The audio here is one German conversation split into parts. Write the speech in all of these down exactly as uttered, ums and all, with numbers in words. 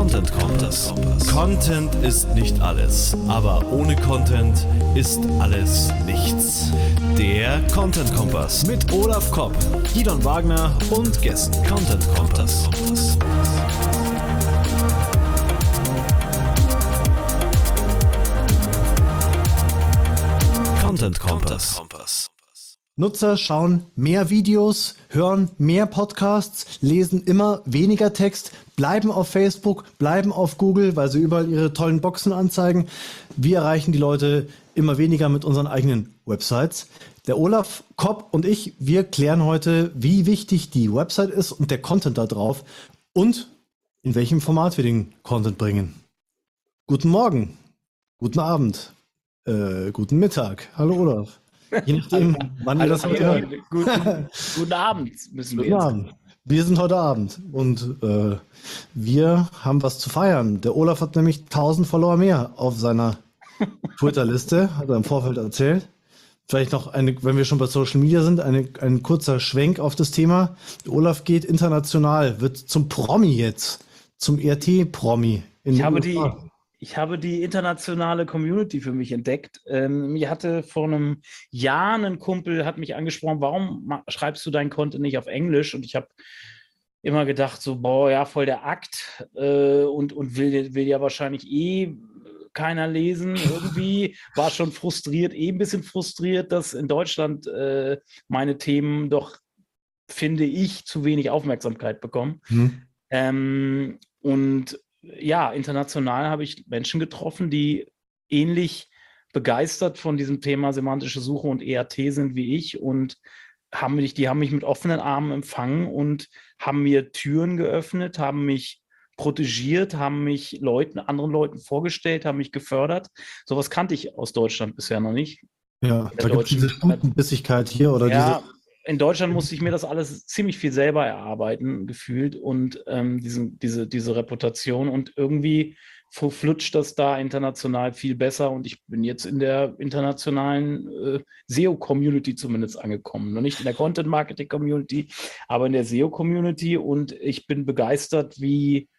Content Kompass. Content ist nicht alles, aber ohne Content ist alles nichts. Der Content Kompass mit Olaf Kopp, Gidon Wagner und Gästen. Content Kompass. Content Kompass. Nutzer schauen mehr Videos, hören mehr Podcasts, lesen immer weniger Text, bleiben auf Facebook, bleiben auf Google, weil sie überall ihre tollen Boxen anzeigen. Wir erreichen die Leute immer weniger mit unseren eigenen Websites. Der Olaf Kopp und ich, wir klären heute, wie wichtig die Website ist und der Content da drauf und in welchem Format wir den Content bringen. Guten Morgen, guten Abend, äh, guten Mittag. Hallo Olaf. Je nachdem, wann wir das heute hören. Guten, guten Abend müssen wir Guten jetzt. Abend. Wir sind heute Abend und äh, wir haben was zu feiern. Der Olaf hat nämlich tausend Follower mehr auf seiner Twitter-Liste, hat er im Vorfeld erzählt. Vielleicht noch, eine, wenn wir schon bei Social Media sind, eine, ein kurzer Schwenk auf das Thema. Der Olaf geht international, wird zum Promi jetzt, zum R T-Promi. Ich habe die... Ich habe die internationale Community für mich entdeckt. Ähm, mir hatte vor einem Jahr ein Kumpel, hat mich angesprochen, warum schreibst du deinen Content nicht auf Englisch? Und ich habe immer gedacht, so, boah, ja, voll der Akt äh, und, und will, will ja wahrscheinlich eh keiner lesen irgendwie. War schon frustriert, eh ein bisschen frustriert, dass in Deutschland äh, meine Themen doch, finde ich, zu wenig Aufmerksamkeit bekommen. Hm. Ähm, und ja, international habe ich Menschen getroffen, die ähnlich begeistert von diesem Thema semantische Suche und E R T sind wie ich und haben mich, die haben mich mit offenen Armen empfangen und haben mir Türen geöffnet, haben mich protegiert, haben mich Leuten, anderen Leuten vorgestellt, haben mich gefördert. Sowas kannte ich aus Deutschland bisher noch nicht. Ja, da gibt es diese Stutenbissigkeit hier oder ja, diese... In Deutschland musste ich mir das alles ziemlich viel selber erarbeiten, gefühlt, und ähm, diesen, diese, diese Reputation. Und irgendwie flutscht das da international viel besser. Und ich bin jetzt in der internationalen äh, S E O-Community zumindest angekommen. Noch nicht in der Content-Marketing-Community, aber in der S E O-Community. Und ich bin begeistert, wie...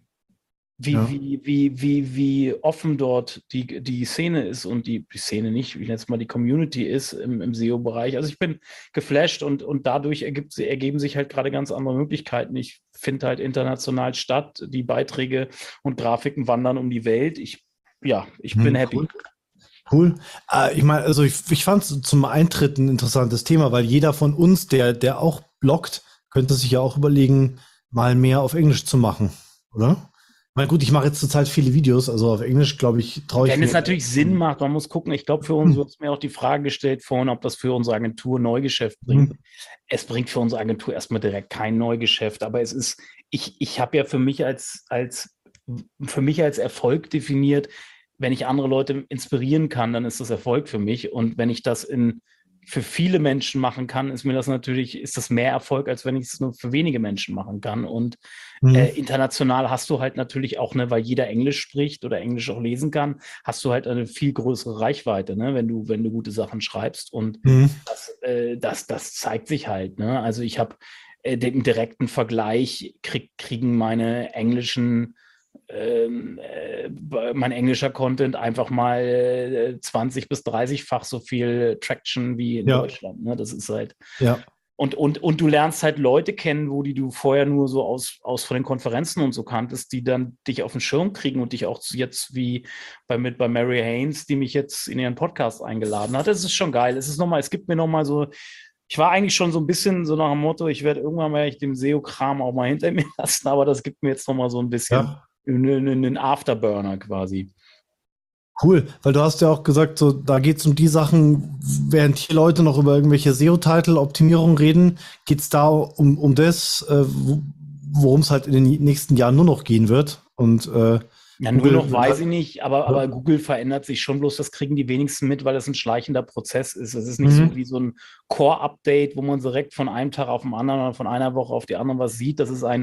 Wie, ja. wie, wie, wie, wie offen dort die, die Szene ist und die, die Szene nicht, ich nenne es mal die Community ist im, im S E O-Bereich. Also ich bin geflasht und, und dadurch ergibt, ergeben sich halt gerade ganz andere Möglichkeiten. Ich finde halt international statt, die Beiträge und Grafiken wandern um die Welt. Ich, ja, ich bin hm, happy. Cool. Cool. Äh, ich meine, also ich, ich fand es zum Eintritt ein interessantes Thema, weil jeder von uns, der, der auch bloggt, könnte sich ja auch überlegen, mal mehr auf Englisch zu machen, oder? Na gut, ich mache jetzt zurzeit viele Videos, also auf Englisch, glaube ich, traue ich Wenn mir. es natürlich Sinn macht, man muss gucken. Ich glaube, für uns, du hast mir auch die Frage gestellt vorhin, ob das für unsere Agentur Neugeschäft bringt. Mhm. Es bringt für unsere Agentur erstmal direkt kein Neugeschäft, aber es ist, ich, ich habe ja für mich als, als, für mich als Erfolg definiert, wenn ich andere Leute inspirieren kann, dann ist das Erfolg für mich. Und wenn ich das in für viele Menschen machen kann, ist mir das natürlich, ist das mehr Erfolg, als wenn ich es nur für wenige Menschen machen kann. Und mhm. äh, international hast du halt natürlich auch, ne, weil jeder Englisch spricht oder Englisch auch lesen kann, hast du halt eine viel größere Reichweite, ne, wenn du, wenn du gute Sachen schreibst. Und mhm. das, äh, das, das zeigt sich halt, ne? Also ich habe äh, den direkten Vergleich, krieg, kriegen meine englischen Ähm, äh, mein englischer Content einfach mal äh, zwanzig bis dreißig-fach so viel Traction wie in ja. Deutschland. Ne? Das ist halt. Ja. Und, und, und du lernst halt Leute kennen, wo die du vorher nur so aus, aus von den Konferenzen und so kanntest, die dann dich auf den Schirm kriegen und dich auch jetzt wie bei, mit bei Mary Haynes, die mich jetzt in ihren Podcast eingeladen hat. Das ist schon geil. Es ist noch mal, es gibt mir nochmal so. Ich war eigentlich schon so ein bisschen so nach dem Motto, ich werde irgendwann mal den S E O-Kram auch mal hinter mir lassen, aber das gibt mir jetzt nochmal so ein bisschen. Ja. Einen Afterburner quasi. Cool, weil du hast ja auch gesagt, so da geht es um die Sachen, während hier Leute noch über irgendwelche S E O-Title-Optimierung reden, geht es da um, um das, äh, worum es halt in den nächsten Jahren nur noch gehen wird. Und äh, ja, nur noch weiß ich nicht, aber, aber Google verändert sich schon, bloß das kriegen die wenigsten mit, weil es ein schleichender Prozess ist. Es ist nicht mhm. so wie so ein Core-Update, wo man direkt von einem Tag auf den anderen oder von einer Woche auf die andere was sieht. Das ist ein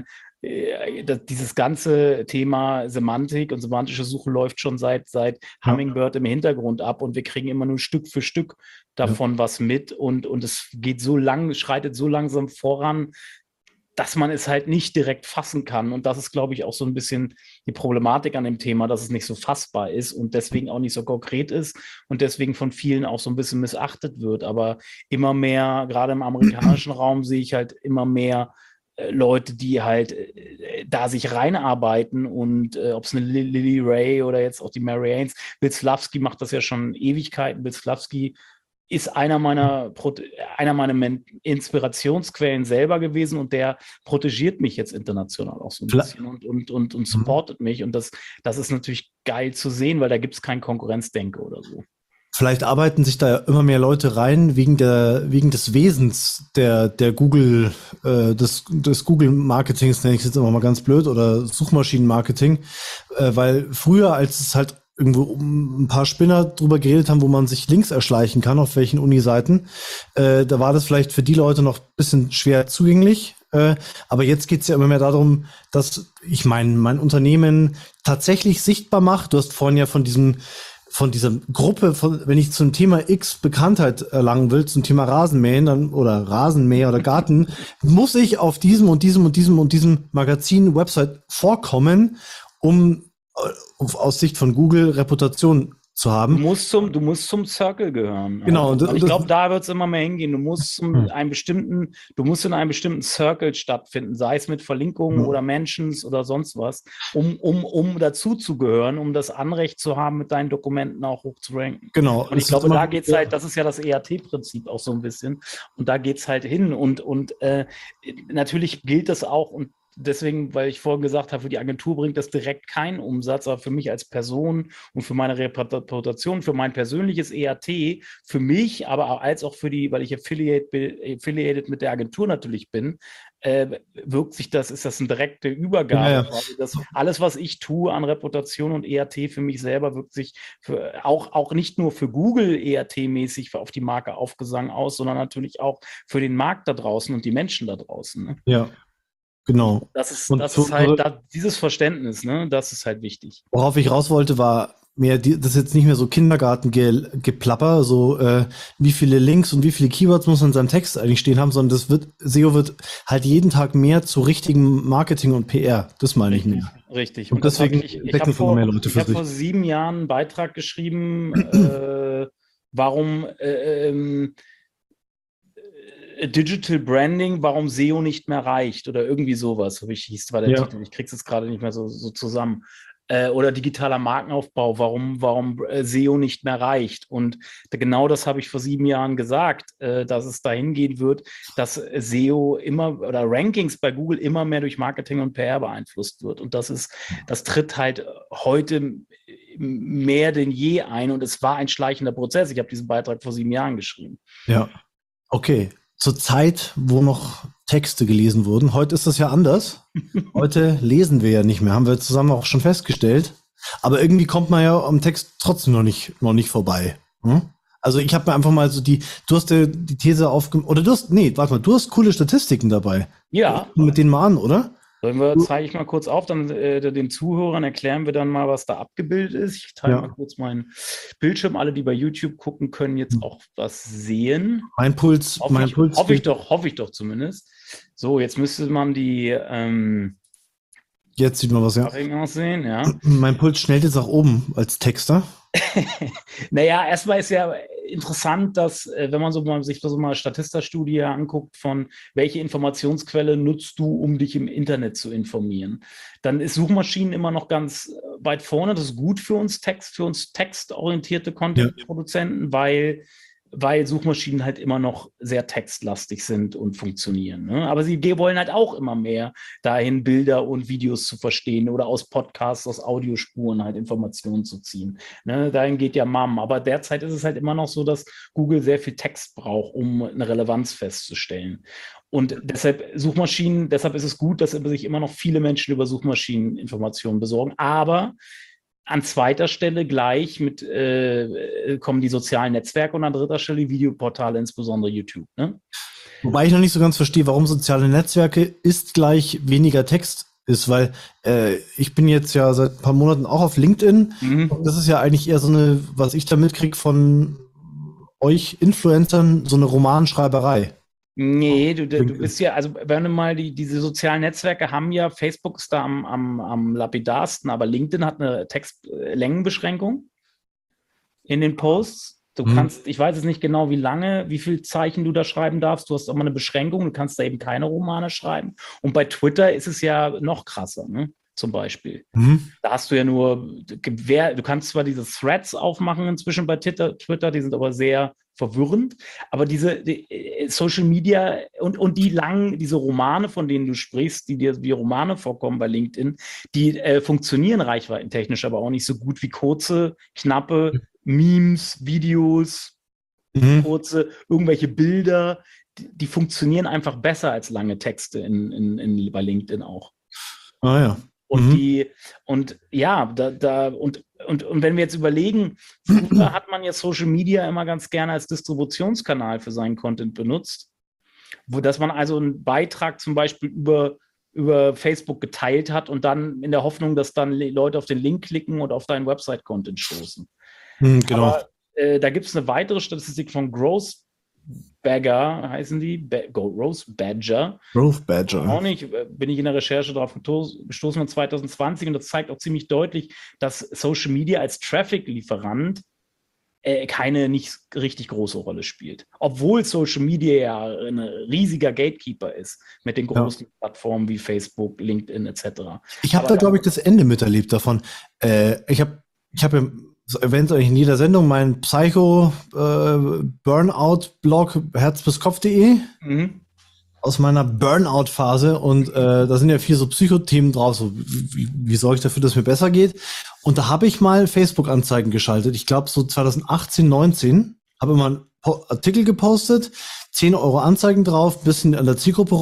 dieses ganze Thema Semantik und semantische Suche läuft schon seit, seit Hummingbird im Hintergrund ab und wir kriegen immer nur Stück für Stück davon ja. was mit und, und es geht so lang, schreitet so langsam voran, dass man es halt nicht direkt fassen kann. Und das ist, glaube ich, auch so ein bisschen die Problematik an dem Thema, dass es nicht so fassbar ist und deswegen auch nicht so konkret ist und deswegen von vielen auch so ein bisschen missachtet wird. Aber immer mehr, gerade im amerikanischen Raum, sehe ich halt immer mehr äh, Leute, die halt äh, da sich reinarbeiten und äh, ob es eine Lily Ray oder jetzt auch die Mary Haynes, Bill Slawski macht das ja schon Ewigkeiten. Bill Slawski ist einer meiner, einer meiner Inspirationsquellen selber gewesen und der protegiert mich jetzt international auch so ein bisschen und, und, und, und supportet mich. Und das, das ist natürlich geil zu sehen, weil da gibt es kein Konkurrenzdenke oder so. Vielleicht arbeiten sich da immer mehr Leute rein wegen der wegen des Wesens der der Google äh, des des Google Marketings, nenne ich es jetzt immer mal ganz blöd, oder Suchmaschinenmarketing, äh, weil früher, als es halt irgendwo ein paar Spinner drüber geredet haben, wo man sich Links erschleichen kann, auf welchen Uni-Seiten, äh, da war das vielleicht für die Leute noch ein bisschen schwer zugänglich. Äh, aber jetzt geht es ja immer mehr darum, dass ich mein, mein Unternehmen tatsächlich sichtbar macht. Du hast vorhin ja von diesem von dieser Gruppe, von, wenn ich zum Thema X Bekanntheit erlangen will, zum Thema Rasenmähen dann, oder Rasenmäher oder Garten, muss ich auf diesem und diesem und diesem und diesem Magazin, Website vorkommen, um aus Sicht von Google Reputation zu haben. Du musst zum, du musst zum Circle gehören. Genau. Also, und ich glaube, da wird es immer mehr hingehen. Du musst zum hm. einen bestimmten, du musst in einem bestimmten Circle stattfinden, sei es mit Verlinkungen hm. oder Mentions oder sonst was, um, um, um dazu zu gehören, um das Anrecht zu haben, mit deinen Dokumenten auch hoch zu ranken. Genau. Und ich glaube, da geht es halt, das ist ja das E A T-Prinzip auch so ein bisschen. Und da geht es halt hin. Und, und äh, natürlich gilt das auch, und deswegen, weil ich vorhin gesagt habe, für die Agentur bringt das direkt keinen Umsatz, aber für mich als Person und für meine Reputation, für mein persönliches E A T, für mich, aber auch als auch für die, weil ich affiliate, affiliated mit der Agentur natürlich bin, äh, wirkt sich das, ist das eine direkte Übergabe. Ja, ja. Also das, alles, was ich tue an Reputation und E A T für mich selber, wirkt sich für, auch, auch nicht nur für Google E A T-mäßig auf die Marke Aufgesang aus, sondern natürlich auch für den Markt da draußen und die Menschen da draußen. Ne? Ja. Genau. Das ist, das zu, ist halt, da, dieses Verständnis, ne, das ist halt wichtig. Worauf ich raus wollte, war mehr, die, das ist jetzt nicht mehr so Kindergartengeplapper, so äh, wie viele Links und wie viele Keywords muss man in seinem Text eigentlich stehen haben, sondern das wird, S E O wird halt jeden Tag mehr zu richtigem Marketing und P R. Das meine ich mehr. Richtig. Und, und deswegen ich, ich habe vor, ich hab vor sieben Jahren einen Beitrag geschrieben, äh, warum äh, ähm, Digital Branding, warum S E O nicht mehr reicht oder irgendwie sowas, so wie hieß war der ja. Titel. Ich krieg's jetzt gerade nicht mehr so, so zusammen. Äh, oder digitaler Markenaufbau, warum, warum äh, S E O nicht mehr reicht. Und genau das habe ich vor sieben Jahren gesagt, äh, dass es dahin gehen wird, dass S E O immer oder Rankings bei Google immer mehr durch Marketing und P R beeinflusst wird. Und das ist, das tritt halt heute mehr denn je ein. Und es war ein schleichender Prozess. Ich habe diesen Beitrag vor sieben Jahren geschrieben. Ja, okay. Zur Zeit, wo noch Texte gelesen wurden. Heute ist das ja anders. Heute lesen wir ja nicht mehr, haben wir zusammen auch schon festgestellt. Aber irgendwie kommt man ja am Text trotzdem noch nicht, noch nicht vorbei. Hm? Also ich habe mir einfach mal so die, du hast dir die These aufgemacht, oder du hast, nee, warte mal, du hast coole Statistiken dabei. Ja. Mit denen mal an, oder? Sollen wir, zeige ich mal kurz auf, dann äh, den Zuhörern erklären wir dann mal, was da abgebildet ist. Ich teile ja. mal kurz meinen Bildschirm. Alle, die bei YouTube gucken, können jetzt auch was sehen. Mein Puls, hoffe mein ich, Puls. Hoffe ich doch, hoffe ich doch zumindest. So, jetzt müsste man die ähm, Jetzt sieht man was, ja. Aussehen, ja. Mein Puls schnellt jetzt nach oben als Texter. Naja, erstmal ist ja interessant, dass, wenn man so mal, sich so mal Statista-Studie anguckt, von welche Informationsquelle nutzt du, um dich im Internet zu informieren, dann ist Suchmaschinen immer noch ganz weit vorne. Das ist gut für uns Text, für uns textorientierte Content-Produzenten, ja. weil weil Suchmaschinen halt immer noch sehr textlastig sind und funktionieren. Ne? Aber sie wollen halt auch immer mehr dahin, Bilder und Videos zu verstehen oder aus Podcasts, aus Audiospuren halt Informationen zu ziehen. Ne? Dahin geht ja M A M. Aber derzeit ist es halt immer noch so, dass Google sehr viel Text braucht, um eine Relevanz festzustellen. Und deshalb Suchmaschinen, deshalb ist es gut, dass sich immer noch viele Menschen über Suchmaschinen Informationen besorgen. Aber an zweiter Stelle gleich mit äh, kommen die sozialen Netzwerke und an dritter Stelle die Videoportale, insbesondere YouTube. Ne? Wobei ich noch nicht so ganz verstehe, warum soziale Netzwerke ist gleich weniger Text ist, weil äh, ich bin jetzt ja seit ein paar Monaten auch auf LinkedIn. Mhm. Und das ist ja eigentlich eher so eine, was ich da mitkriege von euch Influencern, so eine Romanschreiberei. Nee, du, du bist ja, also wenn du mal die, diese sozialen Netzwerke haben ja, Facebook ist da am, am, am lapidarsten, aber LinkedIn hat eine Textlängenbeschränkung in den Posts. Du Mhm. kannst, ich weiß jetzt nicht genau, wie lange, wie viel Zeichen du da schreiben darfst. Du hast auch mal eine Beschränkung, du kannst da eben keine Romane schreiben. Und bei Twitter ist es ja noch krasser, ne? Zum Beispiel. Mhm. Da hast du ja nur, Gewehr, du kannst zwar diese Threads aufmachen inzwischen bei Twitter, Twitter, die sind aber sehr verwirrend, aber diese die, Social Media und, und die langen, diese Romane, von denen du sprichst, die dir wie Romane vorkommen bei LinkedIn, die äh, funktionieren reichweitentechnisch aber auch nicht so gut wie kurze, knappe Memes, Videos, Mhm. kurze, irgendwelche Bilder, die, die funktionieren einfach besser als lange Texte in, in, in, bei LinkedIn auch. Ah ja. Und Mhm. die, und ja, da, da, und, und, und wenn wir jetzt überlegen, früher hat man ja Social Media immer ganz gerne als Distributionskanal für seinen Content benutzt, wo dass man also einen Beitrag zum Beispiel über, über Facebook geteilt hat und dann in der Hoffnung, dass dann Leute auf den Link klicken und auf deinen Website-Content stoßen. Mhm, genau. Aber äh, da gibt es eine weitere Statistik von Growth Bagger, heißen die, ba- Growth Badger. Growth Badger. Auch nicht, äh, bin ich in der Recherche darauf gestoßen von zwanzig zwanzig und das zeigt auch ziemlich deutlich, dass Social Media als Traffic-Lieferant äh, keine nicht richtig große Rolle spielt. Obwohl Social Media ja ein riesiger Gatekeeper ist mit den großen ja. Plattformen wie Facebook, LinkedIn et cetera. Ich habe da, glaube ich, das Ende miterlebt davon. Äh, ich habe ich hab ja erwähnt euch in jeder Sendung meinen Psycho-Burnout-Blog äh, herz bis kopf punkt de Mhm. aus meiner Burnout-Phase und äh, da sind ja vier so Psychothemen drauf, so wie, wie sorge ich dafür, dass es mir besser geht. Und da habe ich mal Facebook-Anzeigen geschaltet. Ich glaube so zwanzig achtzehn, neunzehn habe immer einen po- Artikel gepostet, zehn Euro Anzeigen drauf, bisschen an der Zielgruppe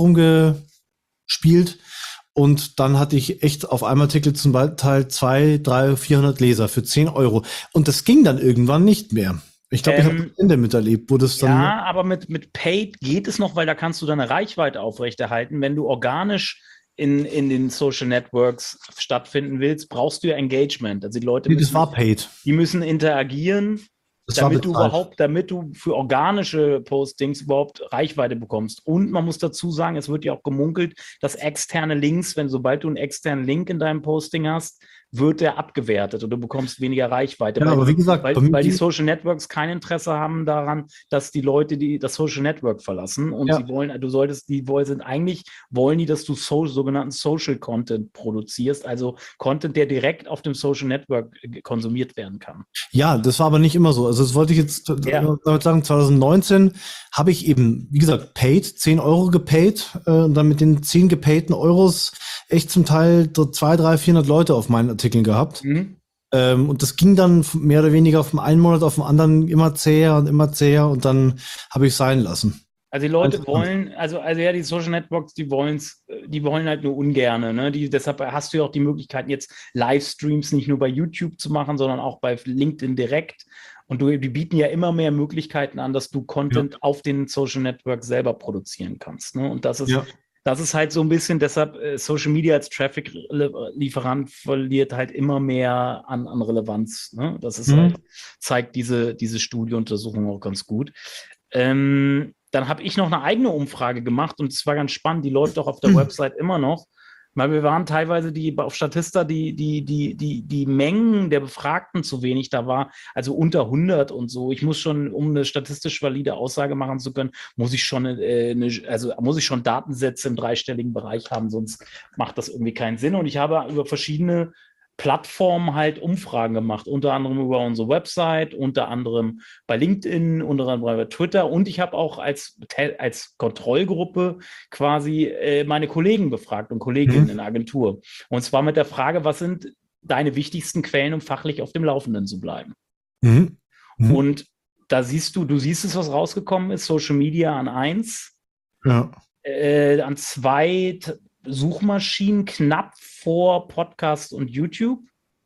rumgespielt. Und dann hatte ich echt auf einem Artikel zum Teil zwei, drei, vierhundert Leser für zehn Euro. Und das ging dann irgendwann nicht mehr. Ich glaube, ähm, ich habe das Ende miterlebt, wo das dann... Ja, aber mit, mit Paid geht es noch, weil da kannst du deine Reichweite aufrechterhalten. Wenn du organisch in, in den Social Networks stattfinden willst, brauchst du ja Engagement. Also die Leute Nee, müssen, das war Paid. Die müssen interagieren, Das war damit du bezahlt. überhaupt, damit du für organische Postings überhaupt Reichweite bekommst. Und man muss dazu sagen, es wird ja auch gemunkelt, dass externe Links, wenn sobald du einen externen Link in deinem Posting hast, wird der abgewertet und du bekommst weniger Reichweite. Ja, weil, aber wie gesagt, weil, bei mir weil die die- Social Networks kein Interesse haben daran, dass die Leute die das Social Network verlassen und Ja. sie wollen, du solltest, die wollen sind eigentlich wollen die, dass du so, sogenannten Social Content produzierst, also Content, der direkt auf dem Social Network äh, konsumiert werden kann. Ja, das war aber nicht immer so. Also das wollte ich jetzt Ja. damit sagen, zwanzig neunzehn habe ich eben, wie gesagt, paid, zehn Euro gepaid äh, und dann mit den zehn gepayten Euros echt zum Teil so zwei, drei, vierhundert Leute auf meinen Artikeln gehabt. Mhm. Ähm, und das ging dann mehr oder weniger vom einen Monat auf den anderen immer zäher und immer zäher und dann habe ich es sein lassen. Also die Leute Interessant. wollen, also, also ja, die Social Networks, die wollen's, die wollen halt nur ungerne, ne? Die, deshalb hast du ja auch die Möglichkeiten, jetzt Livestreams nicht nur bei YouTube zu machen, sondern auch bei LinkedIn direkt. Und du, die bieten ja immer mehr Möglichkeiten an, dass du Content auf den Social Networks selber produzieren kannst. Ne? Und das ist, Ja. das ist halt so ein bisschen, deshalb äh, Social Media als Traffic-Lieferant verliert halt immer mehr an, an Relevanz. Ne? Das ist Mhm. halt, zeigt diese, diese Studieuntersuchung auch ganz gut. Ähm, dann habe ich noch eine eigene Umfrage gemacht und es war ganz spannend, die läuft auch auf der Website immer noch, weil wir waren teilweise die auf Statista, die, die, die, die, die Mengen der Befragten zu wenig da war, also unter hundert und so. Ich muss schon, um eine statistisch valide Aussage machen zu können, muss ich schon, äh, eine, also muss ich schon Datensätze im dreistelligen Bereich haben, sonst macht das irgendwie keinen Sinn. Und ich habe über verschiedene Plattformen halt Umfragen gemacht, unter anderem über unsere Website, unter anderem bei LinkedIn, unter anderem bei Twitter und ich habe auch als, als Kontrollgruppe quasi äh, meine Kollegen befragt und Kolleginnen Mhm. in der Agentur. Und zwar mit der Frage, was sind deine wichtigsten Quellen, um fachlich auf dem Laufenden zu bleiben? Mhm. Mhm. Und da siehst du, du siehst es, was rausgekommen ist, Social Media an eins, Ja. äh, an zwei t- Suchmaschinen knapp vor Podcast und YouTube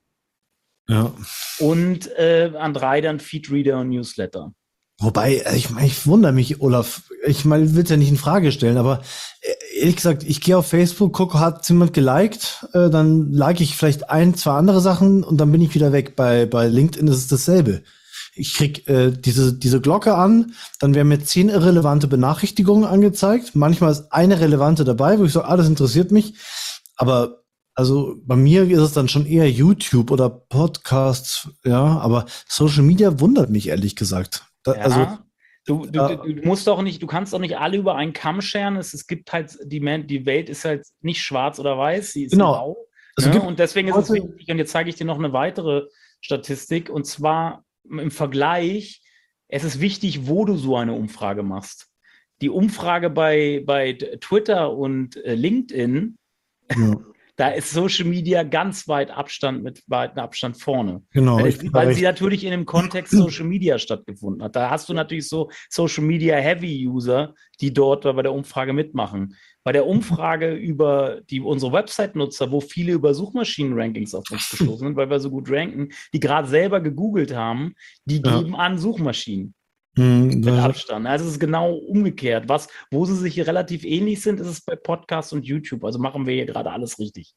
Ja. und äh, an drei dann Feedreader und Newsletter. Wobei, ich meine, ich wundere mich, Olaf. Ich meine, ich will es ja nicht in Frage stellen, aber äh, ehrlich gesagt, ich gehe auf Facebook, gucke, hat jemand geliked, äh, dann like ich vielleicht ein, zwei andere Sachen und dann bin ich wieder weg. Bei, bei LinkedIn ist es dasselbe. ich krieg äh, diese, diese Glocke an, dann werden mir zehn irrelevante Benachrichtigungen angezeigt. Manchmal ist eine relevante dabei, wo ich sage, ah, das interessiert mich. Aber also bei mir ist es dann schon eher YouTube oder Podcasts, ja, aber Social Media wundert mich ehrlich gesagt. Da, Ja. Also Du, du, du, du musst doch nicht, du kannst doch nicht alle über einen Kamm scheren. Es, es gibt halt, die, Men- die Welt ist halt nicht schwarz oder weiß, sie ist Genau. grau. Also Ne? gibt Und deswegen ist es Leute- wichtig, und jetzt zeige ich dir noch eine weitere Statistik, und zwar im Vergleich, es ist wichtig, wo du so eine Umfrage machst. Die Umfrage bei, bei Twitter und äh, LinkedIn, ja, da ist Social Media ganz weit Abstand, mit weitem Abstand vorne. genau. Weil, Ich es, bin weil da sie recht- natürlich in dem Kontext Social Media stattgefunden hat. Da hast du natürlich so Social Media Heavy User, die dort bei der Umfrage mitmachen. Bei der Umfrage über die, unsere Website-Nutzer, wo viele über Suchmaschinen-Rankings auf uns gestoßen sind, weil wir so gut ranken, die gerade selber gegoogelt haben, die Ja. geben an Suchmaschinen Hm, mit da- Abstand. Also es ist genau umgekehrt. Was, wo sie sich hier relativ ähnlich sind, ist es bei Podcasts und YouTube. Also machen wir hier gerade alles richtig.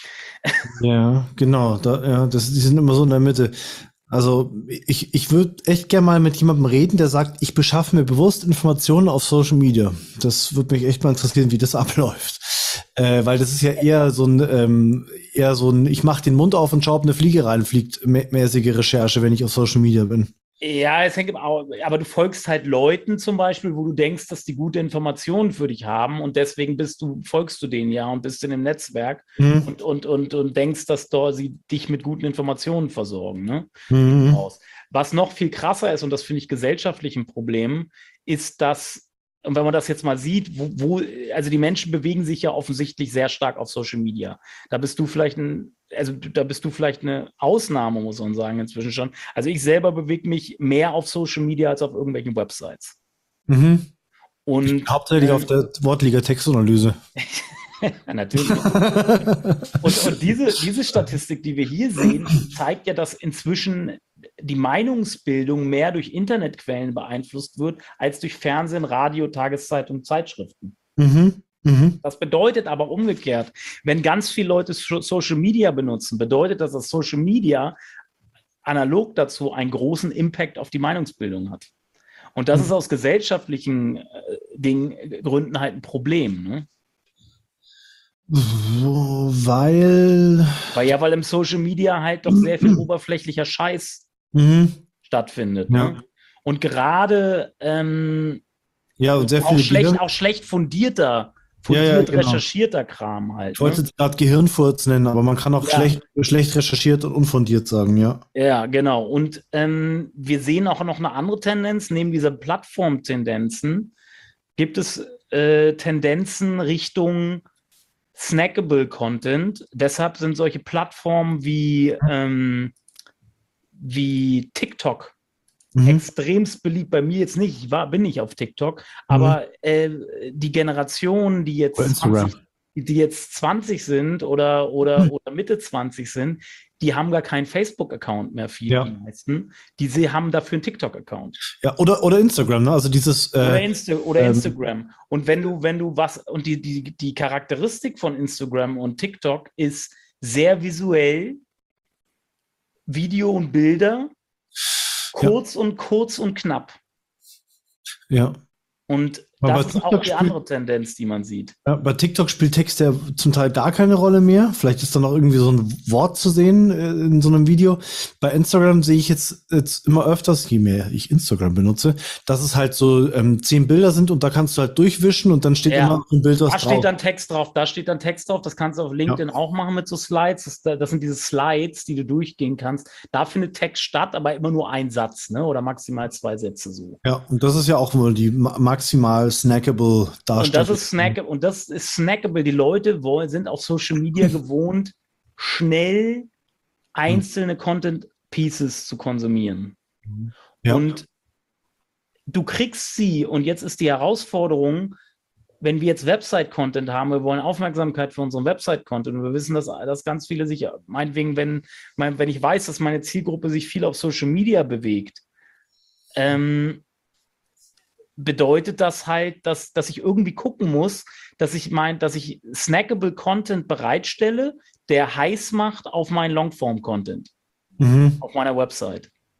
Ja, genau. Da, ja, das, die sind immer so in der Mitte. Also ich, ich würde echt gerne mal mit jemandem reden, der sagt, ich beschaffe mir bewusst Informationen auf Social Media. Das würde mich echt mal interessieren, wie das abläuft. Äh, weil das ist ja eher so ein, ähm, eher so ein, ich mache den Mund auf und schaue, ob eine Fliege reinfliegt, mä- mäßige Recherche, wenn ich auf Social Media bin. Ja, es hängt auch, aber du folgst halt Leuten zum Beispiel, wo du denkst, dass die gute Informationen für dich haben, und deswegen bist du, folgst du denen ja und bist in dem Netzwerk Hm. und, und, und, und denkst, dass da sie dich mit guten Informationen versorgen. Ne? Mhm. Aus. Was noch viel krasser ist, und das finde ich gesellschaftlich ein Problem, ist, dass, und wenn man das jetzt mal sieht, wo, wo, also die Menschen bewegen sich ja offensichtlich sehr stark auf Social Media. Da bist du vielleicht ein, also da bist du vielleicht eine Ausnahme, muss man sagen, inzwischen schon. Also ich selber bewege mich mehr auf Social Media als auf irgendwelchen Websites. Mhm. Und Hauptsächlich ähm, auf der Wortliga Textanalyse. natürlich. Und, und diese, diese Statistik, die wir hier sehen, zeigt ja, dass inzwischen die Meinungsbildung mehr durch Internetquellen beeinflusst wird, als durch Fernsehen, Radio, Tageszeitung, Zeitschriften. Mhm. Mhm. Das bedeutet aber umgekehrt, wenn ganz viele Leute So- Social Media benutzen, bedeutet das, dass Social Media analog dazu einen großen Impact auf die Meinungsbildung hat. Und das ist aus gesellschaftlichen äh, Dingen, äh, Gründen halt ein Problem. Ne? So, weil. Weil ja, weil im Social Media halt doch sehr viel oberflächlicher Scheiß Mhm. stattfindet. Ja. Ne? Und gerade ähm, Ja, und sehr auch, viele schlecht, Gehirn. auch schlecht fundierter, Ja, ja, fundiert genau. recherchierter Kram halt. Ich wollte Ne? jetzt gerade Gehirnfurz nennen, aber man kann auch Ja. schlecht, schlecht recherchiert und unfundiert sagen, ja. Ja, genau. Und ähm, wir sehen auch noch eine andere Tendenz. Neben dieser Plattform-Tendenzen gibt es äh, Tendenzen Richtung snackable Content. Deshalb sind solche Plattformen wie, ähm, wie TikTok Mhm. extremst beliebt. Bei mir jetzt nicht. Ich war, bin nicht auf TikTok, aber äh, die Generation, die jetzt Oder Instagram. zwanzig, die jetzt zwanzig sind oder, oder, oder Mitte zwanzig sind, die haben gar keinen Facebook-Account mehr, viele, Ja. die meisten. Die sie haben dafür einen TikTok-Account. Ja, oder, oder Instagram, ne? Also dieses, Oder, äh, Insta oder ähm, Instagram. Und wenn du, wenn du was, und die, die, die Charakteristik von Instagram und TikTok ist sehr visuell, Video und Bilder, kurz und kurz und knapp. ja. Und Aber das bei ist auch TikTok die spielt- andere Tendenz, die man sieht. Ja, bei TikTok spielt Text ja zum Teil gar keine Rolle mehr. Vielleicht ist da noch irgendwie so ein Wort zu sehen äh, in so einem Video. Bei Instagram sehe ich jetzt, jetzt immer öfters, je mehr ich Instagram benutze, dass es halt so ähm, zehn Bilder sind und da kannst du halt durchwischen und dann steht Ja. immer ein Bild was Da drauf. steht dann Text drauf, da steht dann Text drauf. Das kannst du auf LinkedIn auch machen mit so Slides. Das, das sind diese Slides, die du durchgehen kannst. Da findet Text statt, aber immer nur ein Satz, ne? Oder maximal zwei Sätze so. Ja, und das ist ja auch wohl die ma maximal snackable Darstellung. Und das ist snack und das ist snackable. Die Leute wollen, sind auf Social Media gewohnt, schnell einzelne Content Pieces zu konsumieren. Ja. Und du kriegst sie, und jetzt ist die Herausforderung, wenn wir jetzt Website-Content haben, wir wollen Aufmerksamkeit für unseren Website-Content und wir wissen, dass, dass ganz viele sich, meinetwegen, wenn, mein, wenn ich weiß, dass meine Zielgruppe sich viel auf Social Media bewegt, ähm, bedeutet das halt, dass, dass ich irgendwie gucken muss, dass ich mein, dass ich snackable Content bereitstelle, der heiß macht auf meinen Longform-Content Mhm. auf meiner Website.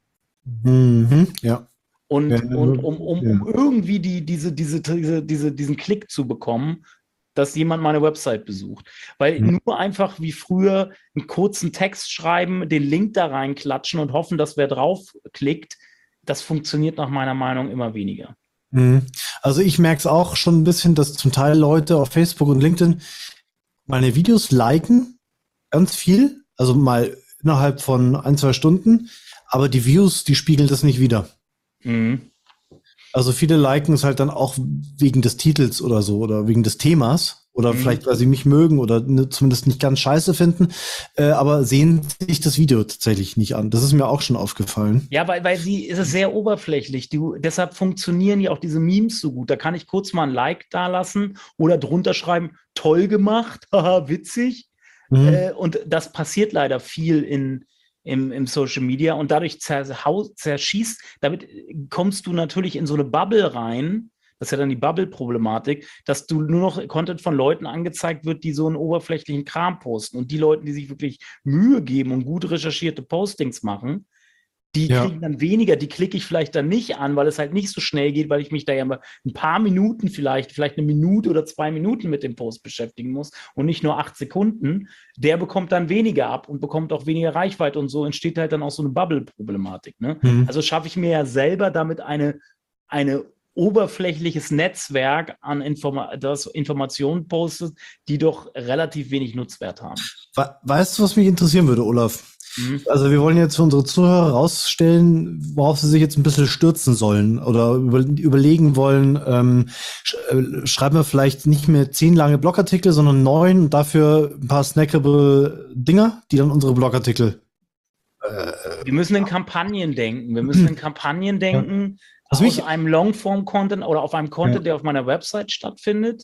Mhm, ja. Und, Ja, und um, um, ja. um irgendwie die, diese, diese, diese, diese, diesen Klick zu bekommen, dass jemand meine Website besucht. Weil Mhm. nur einfach wie früher einen kurzen Text schreiben, den Link da reinklatschen und hoffen, dass wer draufklickt, das funktioniert nach meiner Meinung immer weniger. Mhm. Also ich merke es auch schon ein bisschen, dass zum Teil Leute auf Facebook und LinkedIn meine Videos liken, ganz viel, also mal innerhalb von ein, zwei Stunden, aber die Views, die spiegeln das nicht wider. Mhm. Also viele liken es halt dann auch wegen des Titels oder so oder wegen des Themas oder Mhm. vielleicht, weil sie mich mögen oder ne, zumindest nicht ganz scheiße finden, äh, aber sehen sich das Video tatsächlich nicht an. Das ist mir auch schon aufgefallen. Ja, weil, weil sie ist es sehr oberflächlich. Du, deshalb funktionieren ja auch diese Memes so gut. Da kann ich kurz mal ein Like da lassen oder drunter schreiben, toll gemacht, haha, witzig. Mhm. Äh, und das passiert leider viel in, im, im Social Media und dadurch zerhau- zerschießt, damit kommst du natürlich in so eine Bubble rein. Das ist ja dann die Bubble-Problematik, dass du nur noch Content von Leuten angezeigt wird, die so einen oberflächlichen Kram posten. Und die Leute, die sich wirklich Mühe geben und gut recherchierte Postings machen, die Ja. kriegen dann weniger, die klicke ich vielleicht dann nicht an, weil es halt nicht so schnell geht, weil ich mich da ja mal ein paar Minuten vielleicht, vielleicht eine Minute oder zwei Minuten mit dem Post beschäftigen muss und nicht nur acht Sekunden. Der bekommt dann weniger ab und bekommt auch weniger Reichweite und so entsteht halt dann auch so eine Bubble-Problematik. Ne? Mhm. Also schaffe ich mir ja selber damit eine, eine oberflächliches Netzwerk an Informa das Informationen postet, die doch relativ wenig Nutzwert haben. We weißt du, was mich interessieren würde, Olaf? Mhm. Also wir wollen jetzt für unsere Zuhörer rausstellen, worauf sie sich jetzt ein bisschen stürzen sollen oder über, überlegen wollen, ähm, sch äh, schreiben wir vielleicht nicht mehr zehn lange Blogartikel, sondern neun und dafür ein paar snackable Dinger, die dann unsere Blogartikel. Äh, Wir müssen in Kampagnen denken. Wir müssen in Kampagnen denken, Also aus mich- einem Longform-Content oder auf einem Content, Ja. der auf meiner Website stattfindet.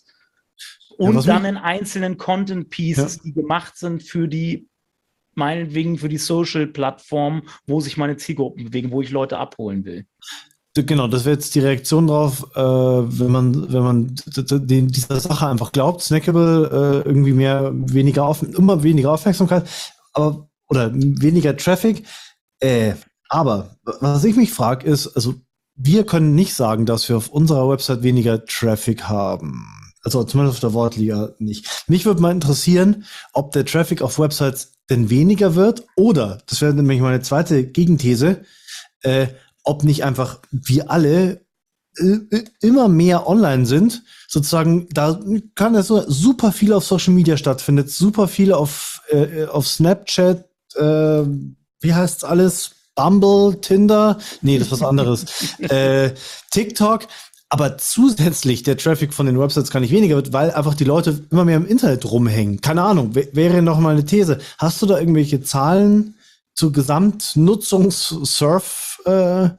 Und was dann mich- in einzelnen Content-Pieces, Ja. die gemacht sind für die, meinetwegen für die Social-Plattform, wo sich meine Zielgruppen bewegen, wo ich Leute abholen will. Genau, das wäre jetzt die Reaktion drauf, äh, wenn man, wenn man d- d- den, dieser Sache einfach glaubt, snackable, äh, irgendwie mehr, weniger auf, immer weniger Aufmerksamkeit, aber oder weniger Traffic. Äh, aber was ich mich frage, ist, also wir können nicht sagen, dass wir auf unserer Website weniger Traffic haben. Also zumindest auf der Wortliga nicht. Mich würde mal interessieren, ob der Traffic auf Websites denn weniger wird oder, das wäre nämlich meine zweite Gegenthese, äh, ob nicht einfach wir alle äh, immer mehr online sind, sozusagen, da kann es so super viel auf Social Media stattfindet, super viel auf, äh, auf Snapchat, äh, wie heißt's alles? Bumble, Tinder? Nee, das ist was anderes. äh, TikTok. Aber zusätzlich der Traffic von den Websites gar nicht weniger wird, weil einfach die Leute immer mehr im Internet rumhängen. Keine Ahnung, wäre noch mal eine These. Hast du da irgendwelche Zahlen zu Gesamtnutzungs-Surf-Verhalten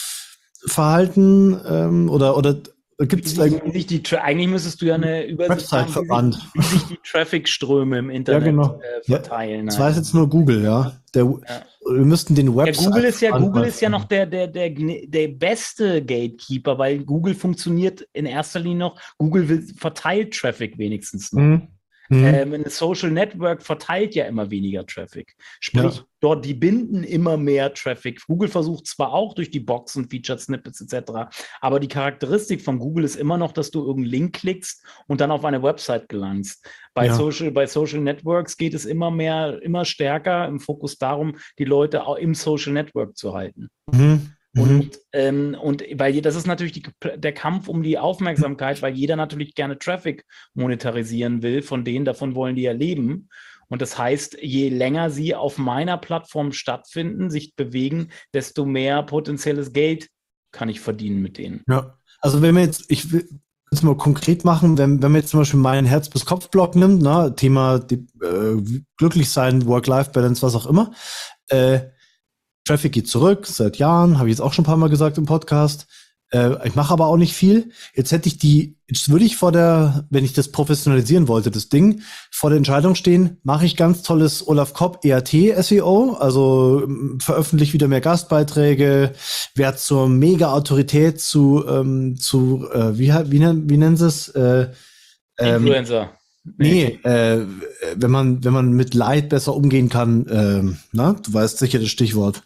äh, ähm, oder oder gibt es da Wie sich die, Tra- eigentlich müsstest du ja eine Übersicht haben, wie Website-Verband? sich, wie sich die Traffic-Ströme im Ja, Internet genau. äh, Ja, verteilen. das weiß jetzt nur Google, ja. Der, Ja. Wir müssten den Ja, Website. Google ist ja, Google ist ja noch der, der, der, der beste Gatekeeper, weil Google funktioniert in erster Linie noch, Google will, verteilt Traffic wenigstens noch. Mhm. Mhm. Ähm, ein Social Network verteilt ja immer weniger Traffic. Sprich, Ja. dort die binden immer mehr Traffic. Google versucht zwar auch durch die Boxen, Featured Snippets et cetera, aber die Charakteristik von Google ist immer noch, dass du irgendeinen Link klickst und dann auf eine Website gelangst. Bei, Ja. Social, bei Social Networks geht es immer mehr, immer stärker im Fokus darum, die Leute auch im Social Network zu halten. Mhm. Mhm. Und, ähm, und weil je- das ist natürlich die, der Kampf um die Aufmerksamkeit, weil jeder natürlich gerne Traffic monetarisieren will, von denen, davon wollen die ja leben. Und das heißt, je länger sie auf meiner Plattform stattfinden, sich bewegen, desto mehr potenzielles Geld kann ich verdienen mit denen. Ja, also wenn wir jetzt, ich will es mal konkret machen, wenn, wenn man jetzt zum Beispiel meinen Herz-bis-Kopf-Blog nimmt, ne, Thema die, äh, glücklich sein, Work-Life-Balance, was auch immer, äh, Traffic geht zurück, seit Jahren, habe ich jetzt auch schon ein paar Mal gesagt im Podcast. Äh, ich mache aber auch nicht viel. Jetzt hätte ich die, jetzt würde ich vor der, wenn ich das professionalisieren wollte, das Ding, vor der Entscheidung stehen, mache ich ganz tolles Olaf Kopp E R T S E O, also ähm, veröffentliche wieder mehr Gastbeiträge, werde zur Mega-Autorität zu, ähm, zu äh, wie, wie, wie nennen sie es? Äh, ähm, Influencer. Nee, äh, wenn man, wenn man mit Leid besser umgehen kann, ähm, na, du weißt sicher das Stichwort.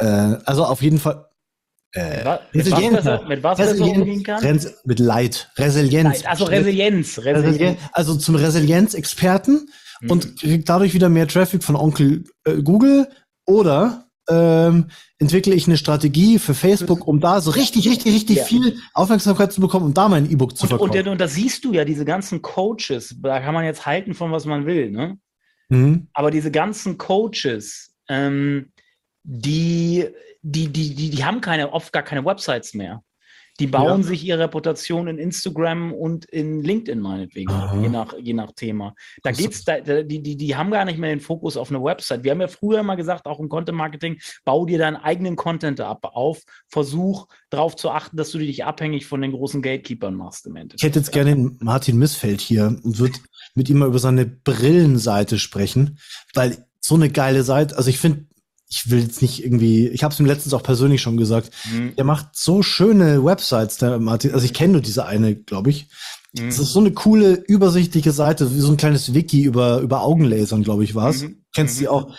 Äh, also auf jeden Fall. Äh, mit, was besser, mit was besser umgehen kann? Res- mit Leid. Resilienz. Leid. Also Resilienz. Resilienz. Also zum Resilienz-Experten mhm. und kriegt dadurch wieder mehr Traffic von Onkel äh, Google oder ähm, entwickle ich eine Strategie für Facebook, um da so richtig, richtig, richtig ja. viel Aufmerksamkeit zu bekommen, um da mein E-Book zu und, verkaufen. Und, und da siehst du ja diese ganzen Coaches, da kann man jetzt halten von was man will, ne? Mhm. Aber diese ganzen Coaches, ähm, die, die, die, die, die haben keine, oft gar keine Websites mehr. Die bauen ja. sich ihre Reputation in Instagram und in LinkedIn meinetwegen, je nach, je nach Thema. Da geht's, da, die, die, die haben gar nicht mehr den Fokus auf eine Website. Wir haben ja früher mal gesagt, auch im Content-Marketing, bau dir deinen eigenen Content ab, auf, versuch darauf zu achten, dass du dich abhängig von den großen Gatekeepern machst im Endeffekt. Ich hätte jetzt gerne den Martin Missfeld hier und würde mit ihm mal über seine Brillenseite sprechen, weil so eine geile Seite, also ich finde, ich will jetzt nicht irgendwie, ich habe es ihm letztens auch persönlich schon gesagt, mhm. der macht so schöne Websites, der Martin, also ich kenne nur diese eine, glaube ich. Mhm. Das ist so eine coole, übersichtliche Seite, wie so ein kleines Wiki über, über Augenlasern, glaube ich, war's. Mhm. Kennst du mhm. die auch?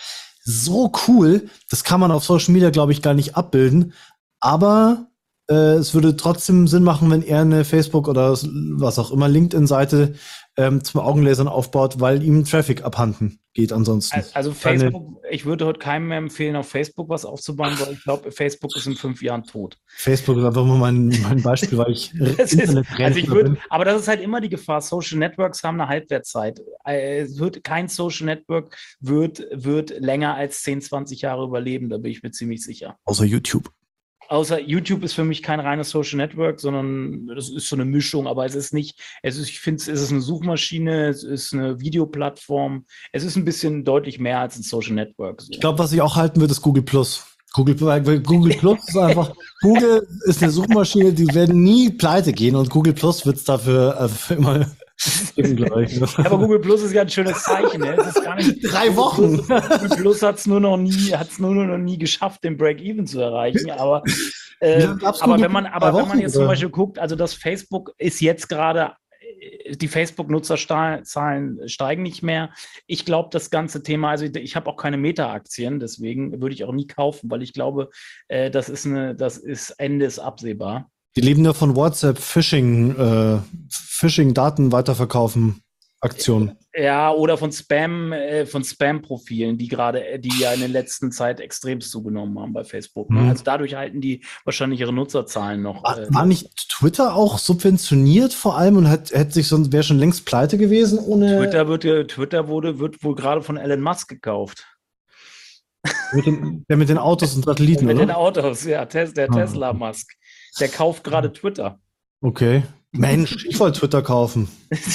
So cool, das kann man auf Social Media, glaube ich, gar nicht abbilden, aber äh, es würde trotzdem Sinn machen, wenn er eine Facebook oder was auch immer LinkedIn-Seite ähm, zum Augenlasern aufbaut, weil ihm Traffic abhanden geht ansonsten. Also Facebook, ich würde heute keinem mehr empfehlen, auf Facebook was aufzubauen, weil ich glaube, Facebook ist in fünf Jahren tot. Facebook ist einfach mal mein, mein Beispiel, weil ich das ist, also ich würde, aber das ist halt immer die Gefahr. Social Networks haben eine Halbwertszeit. Es wird, kein Social Network wird, wird länger als zehn, zwanzig Jahre überleben, da bin ich mir ziemlich sicher. Außer YouTube. Außer YouTube ist für mich kein reines Social Network, sondern das ist so eine Mischung, aber es ist nicht, es ist, ich finde, es ist eine Suchmaschine, es ist eine Videoplattform, es ist ein bisschen deutlich mehr als ein Social Network. So. Ich glaube, was ich auch halten würde, ist Google Plus. Google, Google Plus ist einfach, Google ist eine Suchmaschine, die werden nie pleite gehen und Google Plus wird es dafür äh, für immer geben, glaube ich. Aber Google Plus ist ja ein schönes Zeichen, ne? Es ist gar nicht, Drei Wochen! Google Plus hat es nur noch nie, hat es nur noch nie geschafft, den Break-Even zu erreichen, aber, äh, aber wenn man, aber wenn man jetzt zum Beispiel guckt, also das Facebook ist jetzt gerade, die Facebook-Nutzerzahlen steigen nicht mehr. Ich glaube, das ganze Thema, also ich, ich habe auch keine Meta-Aktien, deswegen würde ich auch nie kaufen, weil ich glaube, äh, das ist eine, das ist Ende ist absehbar. Die leben ja von WhatsApp Phishing, äh, Phishing-Daten weiterverkaufen Aktionen. Ja, oder von Spam, äh, von Spam-Profilen, die gerade, die ja in der letzten Zeit extrem zugenommen haben bei Facebook. Mhm. Also dadurch halten die wahrscheinlich ihre Nutzerzahlen noch. War, äh, war nicht Twitter auch subventioniert vor allem und hat, hätte sich sonst, wäre schon längst pleite gewesen ohne. Twitter wird, Twitter wurde, wird wohl gerade von Elon Musk gekauft. Mit den, der mit den Autos und Satelliten, mit oder? Mit den Autos, ja, Tes, der ah. Tesla Musk. Der kauft gerade Twitter. Okay. Mensch, ich wollte Twitter kaufen.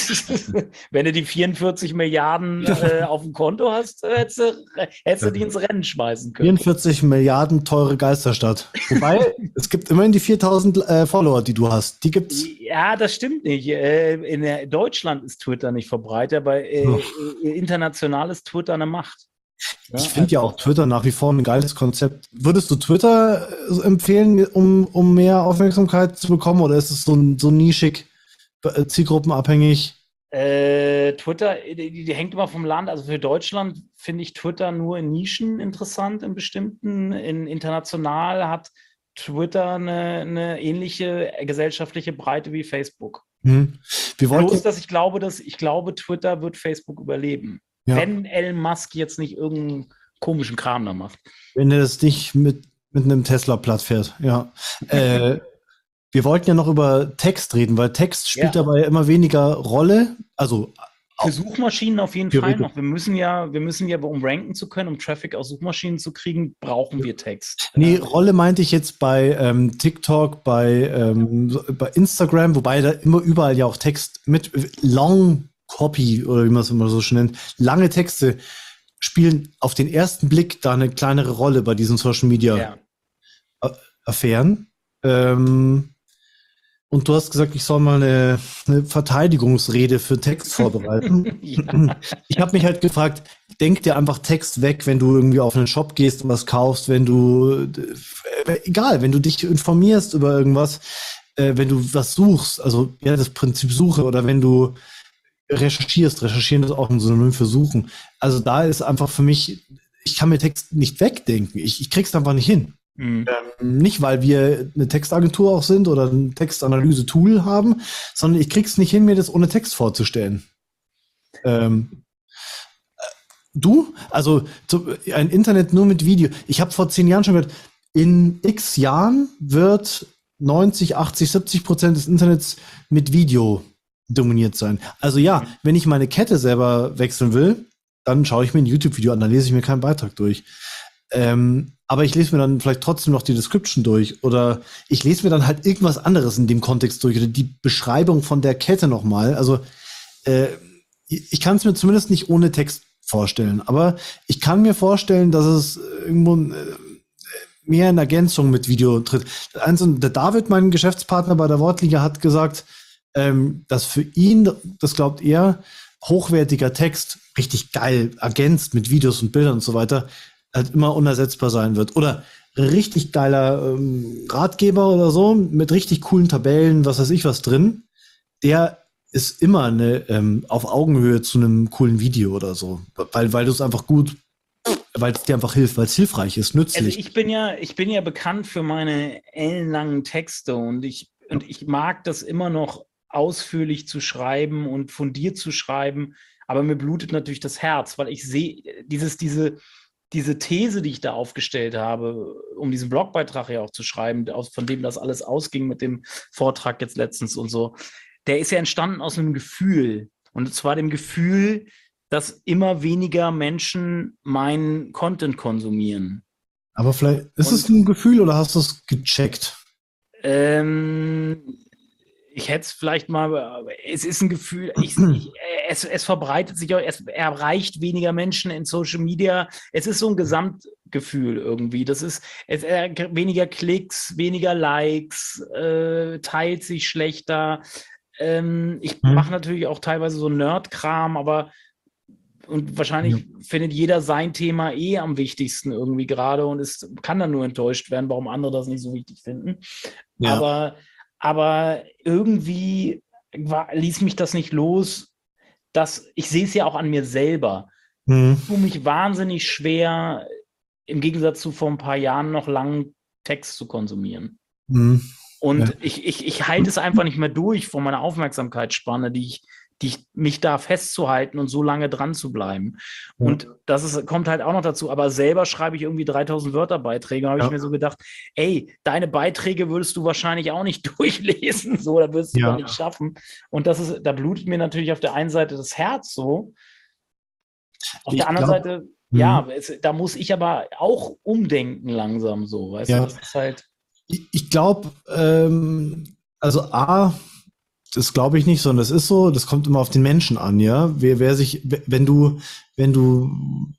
Wenn du die vierundvierzig Milliarden äh, auf dem Konto hast, hättest du, hättest du die ins Rennen schmeißen können. vierundvierzig Milliarden teure Geisterstadt. Wobei, es gibt immerhin die viertausend äh, Follower, die du hast. Die gibt's. Ja, das stimmt nicht. Äh, in Deutschland ist Twitter nicht verbreitet, aber äh, oh. international ist Twitter eine Macht. Ich ja, finde ja auch Twitter nach wie vor ein geiles Konzept. Würdest du Twitter empfehlen, um, um mehr Aufmerksamkeit zu bekommen, oder ist es so, so nischig, zielgruppenabhängig? Äh, Twitter, die, die hängt immer vom Land. Also für Deutschland finde ich Twitter nur in Nischen interessant, in bestimmten. In international hat Twitter eine, eine ähnliche gesellschaftliche Breite wie Facebook. Hm. Wir wollten Bloß, dass ich glaube, dass ich glaube, Twitter wird Facebook überleben. Ja. Wenn Elon Musk jetzt nicht irgendeinen komischen Kram da macht. Wenn er das nicht mit, mit einem Tesla platt fährt, ja. äh, wir wollten ja noch über Text reden, weil Text spielt ja. dabei immer weniger Rolle. Also für Suchmaschinen auf jeden Fall noch. Wir müssen ja, wir müssen ja, um ranken zu können, um Traffic aus Suchmaschinen zu kriegen, brauchen wir Text. Nee, Rolle meinte ich jetzt bei ähm, TikTok, bei, ähm, bei Instagram, wobei da immer überall ja auch Text mit Long Copy oder wie man es immer so schön nennt, lange Texte spielen auf den ersten Blick da eine kleinere Rolle bei diesen Social Media ja. Affären. Ähm, und du hast gesagt, ich soll mal eine, eine Verteidigungsrede für Text vorbereiten. ja. Ich habe mich halt gefragt, denk dir einfach Text weg, wenn du irgendwie auf einen Shop gehst und was kaufst, wenn du, äh, egal, wenn du dich informierst über irgendwas, äh, wenn du was suchst, also ja, das Prinzip Suche, oder wenn du recherchierst, recherchieren ist auch ein Synonym für suchen. Also da ist einfach für mich, ich kann mir Text nicht wegdenken. Ich, ich krieg's einfach nicht hin. Mhm. Ähm, nicht, weil wir eine Textagentur auch sind oder ein Textanalyse-Tool haben, sondern ich krieg's nicht hin, mir das ohne Text vorzustellen. Ähm, du? Also zu, ein Internet nur mit Video. Ich habe vor zehn Jahren schon gehört, in x Jahren wird neunzig, achtzig, siebzig Prozent des Internets mit Video dominiert sein. Also ja, wenn ich meine Kette selber wechseln will, dann schaue ich mir ein YouTube-Video an, dann lese ich mir keinen Beitrag durch. Ähm, aber ich lese mir dann vielleicht trotzdem noch die Description durch oder ich lese mir dann halt irgendwas anderes in dem Kontext durch oder die Beschreibung von der Kette nochmal. Also äh, ich kann es mir zumindest nicht ohne Text vorstellen, aber ich kann mir vorstellen, dass es irgendwo äh, mehr in Ergänzung mit Video tritt. Eins, der David, mein Geschäftspartner bei der Wortliga, hat gesagt, ähm, dass für ihn, das glaubt er, hochwertiger Text richtig geil ergänzt mit Videos und Bildern und so weiter, halt immer unersetzbar sein wird. Oder richtig geiler ähm, Ratgeber oder so, mit richtig coolen Tabellen, was weiß ich was drin, der ist immer eine, ähm, auf Augenhöhe zu einem coolen Video oder so. Weil, weil du es einfach gut, weil es dir einfach hilft, weil es hilfreich ist, nützlich. Also ich bin ja, ich bin ja bekannt für meine ellenlangen Texte und ich, und ich mag das immer noch ausführlich zu schreiben und fundiert zu schreiben, aber mir blutet natürlich das Herz, weil ich sehe, dieses, diese, diese These, die ich da aufgestellt habe, um diesen Blogbeitrag ja auch zu schreiben, aus, von dem das alles ausging mit dem Vortrag jetzt letztens und so, der ist ja entstanden aus einem Gefühl. Und zwar dem Gefühl, dass immer weniger Menschen meinen Content konsumieren. Aber vielleicht, ist und, es ein Gefühl oder hast du es gecheckt? Ähm, ich hätte es vielleicht mal, es ist ein Gefühl, ich, ich, es, es verbreitet sich auch, es erreicht weniger Menschen in Social Media. Es ist so ein Gesamtgefühl irgendwie. Das ist es, äh, weniger Klicks, weniger Likes, äh, teilt sich schlechter. Ähm, ich Mhm. mache natürlich auch teilweise so Nerd-Kram, aber und wahrscheinlich ja. findet jeder sein Thema eh am wichtigsten irgendwie gerade und ist, kann dann nur enttäuscht werden, warum andere das nicht so wichtig finden. Ja. Aber, aber irgendwie war, ließ mich das nicht los, dass ich sehe es ja auch an mir selber. Mhm. Ich tue mich wahnsinnig schwer, im Gegensatz zu vor ein paar Jahren noch langen Text zu konsumieren. Mhm. Und ja. ich, ich, ich halte es einfach nicht mehr durch von meiner Aufmerksamkeitsspanne, die ich, die ich mich da festzuhalten und so lange dran zu bleiben. Ja. Und das ist, kommt halt auch noch dazu. Aber selber schreibe ich irgendwie dreitausend Wörter Beiträge. Da habe ja. ich mir so gedacht, ey, deine Beiträge würdest du wahrscheinlich auch nicht durchlesen. So, da würdest du ja. gar nicht schaffen. Und das ist, da blutet mir natürlich auf der einen Seite das Herz so. Auf ich der anderen glaub, Seite, mh. ja, es, da muss ich aber auch umdenken langsam so. Weißt ja. du, das ist halt. Ich, ich glaube, ähm, also A, das glaube ich nicht, sondern das ist so, das kommt immer auf den Menschen an, ja. Wer, wer sich, wenn du, wenn du,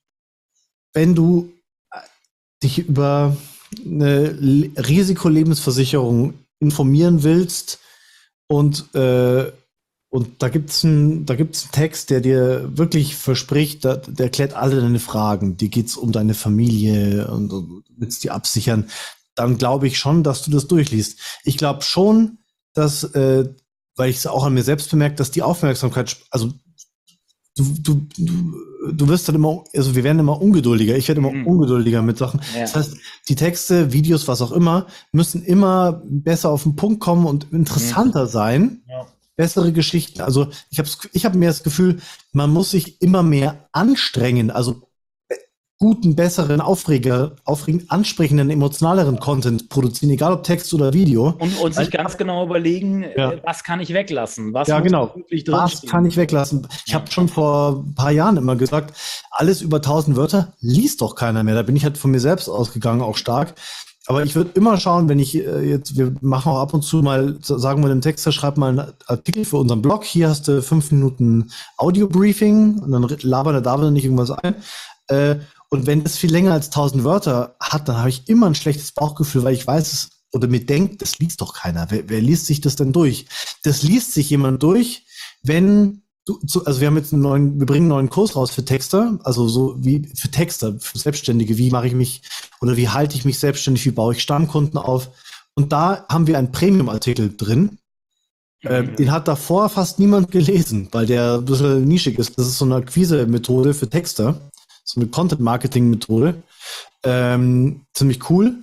wenn du dich über eine Risikolebensversicherung informieren willst und, äh, und da gibt's ein, da gibt's einen Text, der dir wirklich verspricht, der, der erklärt alle deine Fragen. Dir geht's um deine Familie und du willst die absichern. Dann glaube ich schon, dass du das durchliest. Ich glaube schon, dass, äh, weil ich es auch an mir selbst bemerke, dass die Aufmerksamkeit, also du, du, du, du wirst dann immer, also wir werden immer ungeduldiger, ich werde immer mhm. ungeduldiger mit Sachen. Ja. Das heißt, die Texte, Videos, was auch immer, müssen immer besser auf den Punkt kommen und interessanter mhm. sein. Ja. Bessere Geschichten. Also ich habe ich hab mir das Gefühl, man muss sich immer mehr anstrengen, also guten, besseren, Aufreger, aufregend, ansprechenden, emotionaleren Content produzieren, egal ob Text oder Video. Und, und sich ganz genau überlegen, ja. was kann ich weglassen? Was ja, genau. Was kann ich weglassen? Ich ja. habe schon vor ein paar Jahren immer gesagt, alles über tausend Wörter liest doch keiner mehr. Da bin ich halt von mir selbst ausgegangen, auch stark. Aber ich würde immer schauen, wenn ich äh, jetzt, wir machen auch ab und zu mal, sagen wir dem Texter, schreib mal einen Artikel für unseren Blog. Hier hast du fünf Minuten Audio-Briefing und dann labert der David nicht irgendwas ein. Äh, Und wenn das viel länger als tausend Wörter hat, dann habe ich immer ein schlechtes Bauchgefühl, weil ich weiß es oder mir denkt, das liest doch keiner. Wer, wer liest sich das denn durch? Das liest sich jemand durch, wenn du, also wir haben jetzt einen neuen, wir bringen einen neuen Kurs raus für Texter, also so wie für Texter, für Selbstständige. Wie mache ich mich oder wie halte ich mich selbstständig? Wie baue ich Stammkunden auf? Und da haben wir einen Premium-Artikel drin. Mhm. Äh, den hat davor fast niemand gelesen, weil der ein bisschen nischig ist. Das ist so eine Akquise-Methode für Texter. So eine Content-Marketing-Methode. Ähm, ziemlich cool.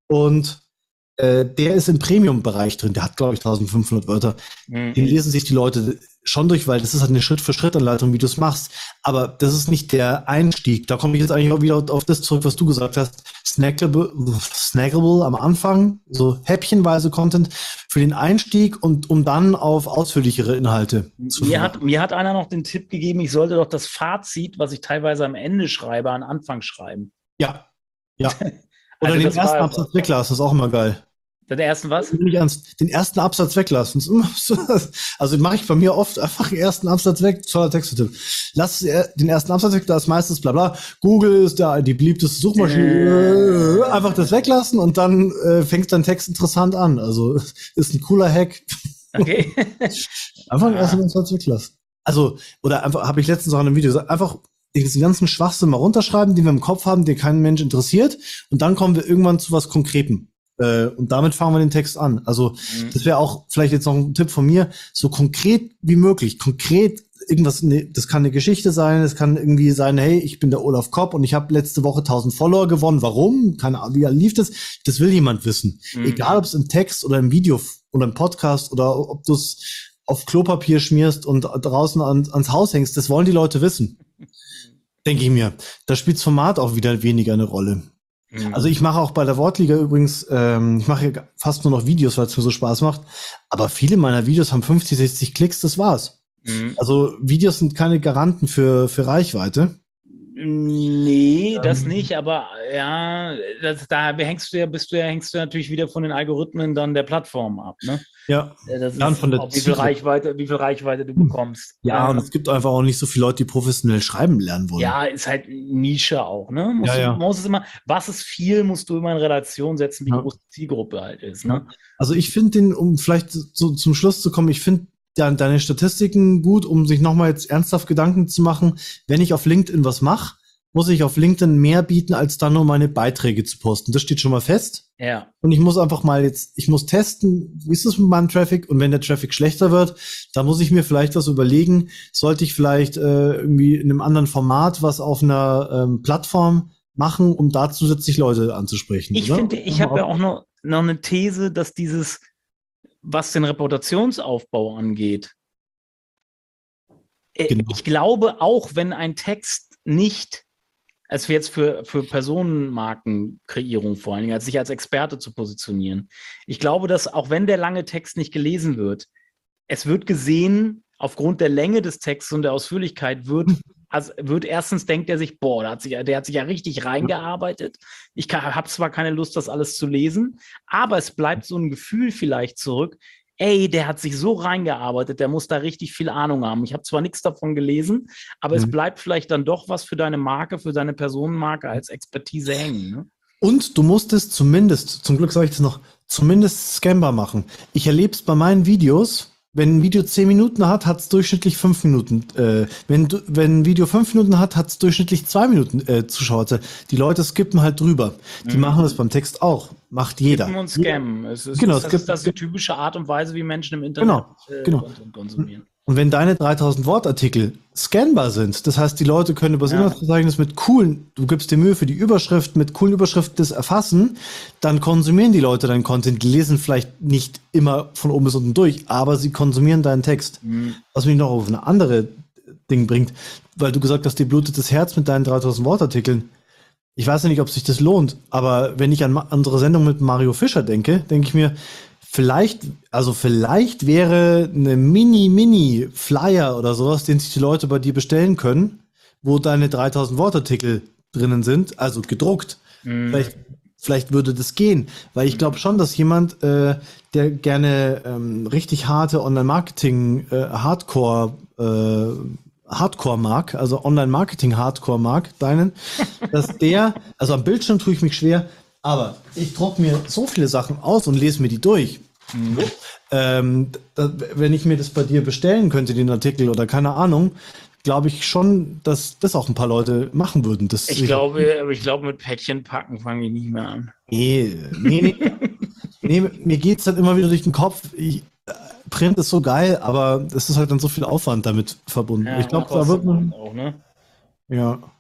Und äh, der ist im Premium-Bereich drin. Der hat, glaube ich, eintausendfünfhundert Wörter. Mhm. Den lesen sich die Leute schon durch, weil das ist halt eine Schritt-für-Schritt-Anleitung, wie du es machst. Aber das ist nicht der Einstieg. Da komme ich jetzt eigentlich auch wieder auf das zurück, was du gesagt hast. Snackable, snackable am Anfang, so häppchenweise Content für den Einstieg und um dann auf ausführlichere Inhalte zu Mir hat, mir hat einer noch den Tipp gegeben, ich sollte doch das Fazit, was ich teilweise am Ende schreibe, an Anfang schreiben. Ja, ja. Oder Also den das ersten war- Absatz weglassen, ist auch immer geil. Den ersten was? Nicht ernst, den ersten Absatz weglassen. Ist immer so- Also mache ich bei mir oft einfach den ersten Absatz weg, toller Texttipp. Lass er- den ersten Absatz weg, da ist meistens bla bla. Google ist da die beliebteste Suchmaschine. Äh, einfach das weglassen und dann äh, fängt dein Text interessant an. Also ist ein cooler Hack. Okay. Einfach den Ah. ersten Absatz weglassen. Also, oder einfach, habe ich letztens auch in einem Video gesagt, einfach diesen ganzen Schwachsinn mal runterschreiben, den wir im Kopf haben, den kein Mensch interessiert. Und dann kommen wir irgendwann zu was Konkretem. Äh, und damit fangen wir den Text an. Also, Mhm. das wäre auch vielleicht jetzt noch ein Tipp von mir, so konkret wie möglich. Konkret irgendwas, ne, das kann eine Geschichte sein, es kann irgendwie sein, hey, ich bin der Olaf Kopp und ich habe letzte Woche tausend Follower gewonnen. Warum? Keine Ahnung, wie lief das? Das will jemand wissen. Mhm. Egal, ob es im Text oder im Video f- oder im Podcast oder ob du es auf Klopapier schmierst und draußen an, ans Haus hängst, das wollen die Leute wissen. Denke ich mir. Da spielt das Format auch wieder weniger eine Rolle. Mhm. Also ich mache auch bei der Wortliga übrigens, ähm, ich mache ja fast nur noch Videos, weil es mir so Spaß macht. Aber viele meiner Videos haben fünfzig, sechzig Klicks, das war's. Mhm. Also Videos sind keine Garanten für, für Reichweite. Nee, das Ähm. nicht, aber ja, das, da hängst du ja, bist du ja, hängst du natürlich wieder von den Algorithmen dann der Plattform ab, ne? Ja. Das Ja, und ist von der auch, wie viel Zielgruppe. Reichweite, wie viel Reichweite du bekommst. Ja, und Ähm, es gibt einfach auch nicht so viele Leute, die professionell schreiben lernen wollen. Ja, ist halt Nische auch, ne? Musst Ja, du, ja. Man muss es immer, was ist viel, musst du immer in Relation setzen, wie Ja. groß die Zielgruppe halt ist, ne? Also ich finde den, um vielleicht so zum Schluss zu kommen, ich finde de deine Statistiken gut, um sich nochmal jetzt ernsthaft Gedanken zu machen, wenn ich auf LinkedIn was mache, muss ich auf LinkedIn mehr bieten, als dann nur meine Beiträge zu posten. Das steht schon mal fest. Ja. Und ich muss einfach mal jetzt, ich muss testen, wie ist es mit meinem Traffic? Und wenn der Traffic schlechter wird, dann muss ich mir vielleicht was überlegen. Sollte ich vielleicht äh, irgendwie in einem anderen Format was auf einer ähm, Plattform machen, um da zusätzlich Leute anzusprechen? Ich oder? finde, ich habe ja auch noch, noch eine These, dass dieses, was den Reputationsaufbau angeht, äh, Genau. ich glaube, auch wenn ein Text nicht, als wir jetzt für, für Personenmarkenkreierung vor allen Dingen, als sich als Experte zu positionieren, ich glaube, dass auch wenn der lange Text nicht gelesen wird, es wird gesehen, aufgrund der Länge des Textes und der Ausführlichkeit wird, also wird erstens denkt er sich, boah, der hat sich, der hat sich ja richtig reingearbeitet. Ich habe zwar keine Lust, das alles zu lesen, aber es bleibt so ein Gefühl vielleicht zurück, ey, der hat sich so reingearbeitet, der muss da richtig viel Ahnung haben. Ich habe zwar nichts davon gelesen, aber Mhm. es bleibt vielleicht dann doch was für deine Marke, für deine Personenmarke als Expertise hängen. Ne? Und du musst es zumindest, zum Glück sage ich das noch, zumindest scannbar machen. Ich erlebe es bei meinen Videos, wenn ein Video zehn Minuten hat, hat es durchschnittlich fünf Minuten. Äh, wenn, du, wenn ein Video fünf Minuten hat, hat es durchschnittlich zwei Minuten äh, Zuschauer. Die Leute skippen halt drüber. Die Mhm. machen das beim Text auch. Macht jeder. Skippen und Scammen. Es ist, Genau, das, es gibt- ist, das ist die typische Art und Weise, wie Menschen im Internet Genau, äh, genau. Content konsumieren. Und wenn deine dreitausend Wortartikel scannbar sind, das heißt, die Leute können über das Ja. Inhaltsverzeichnis mit coolen, du gibst dir Mühe für die Überschrift, mit coolen Überschriften das erfassen, dann konsumieren die Leute deinen Content. Die lesen vielleicht nicht immer von oben bis unten durch, aber sie konsumieren deinen Text. Mhm. Was mich noch auf eine andere Ding bringt, weil du gesagt hast, dir blutet das Herz mit deinen dreitausend Wortartikeln. Ich weiß ja nicht, ob sich das lohnt, aber wenn ich an ma- unsere Sendung mit Mario Fischer denke, denke ich mir, vielleicht, also vielleicht wäre eine Mini-Mini-Flyer oder sowas, den sich die Leute bei dir bestellen können, wo deine dreitausend Wortartikel drinnen sind, also gedruckt. Mhm. Vielleicht, vielleicht würde das gehen, weil ich glaube schon, dass jemand, äh, der gerne ähm, richtig harte Online-Marketing, äh, Hardcore, äh, Hardcore mag, also Online-Marketing Hardcore mag, deinen, dass der, also am Bildschirm tue ich mich schwer, aber ich drucke mir so viele Sachen aus und lese mir die durch. Mhm. Ähm, da, wenn ich mir das bei dir bestellen könnte, den Artikel oder keine Ahnung, glaube ich schon, dass das auch ein paar Leute machen würden. Das Ich glaube, aber ich glaube, mit Päckchen packen fange ich nicht mehr an. Nee, nee, nee. nee mir geht's dann immer wieder durch den Kopf. Ich, äh, Print ist so geil, aber es ist halt dann so viel Aufwand damit verbunden. Ja, ich glaube, da kostet wird man. auch, ne? Ja.